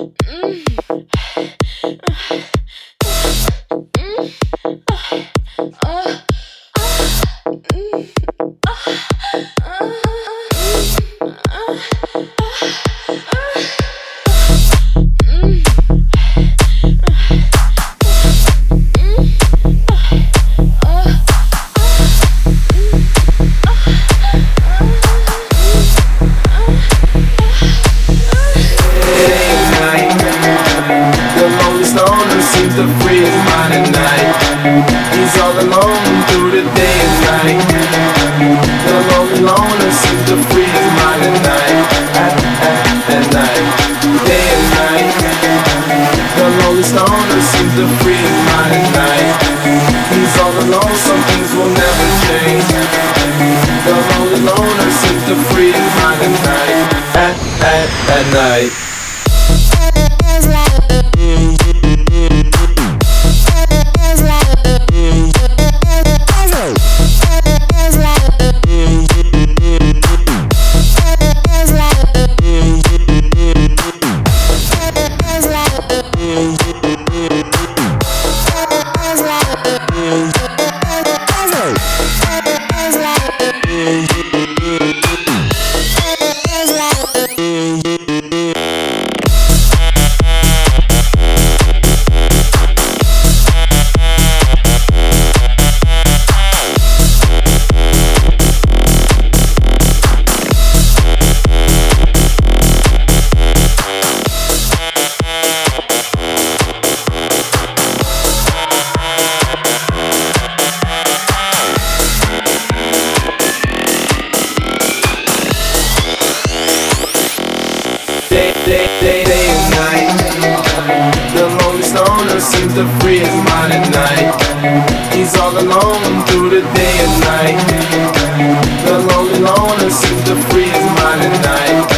Seems to free his mind at night. He's all alone through the day and night. The lonely loner seems to free his mind at night. At night, day and night. The lonely stoner seems to free his mind at night. He's all alone, some things will never change. The lonely loner seems to free his mind at night. At night. Day and night. The lonely stoner seems to free his mind at night. He's all alone through the day and night. The lonely loner seems to free his mind at night.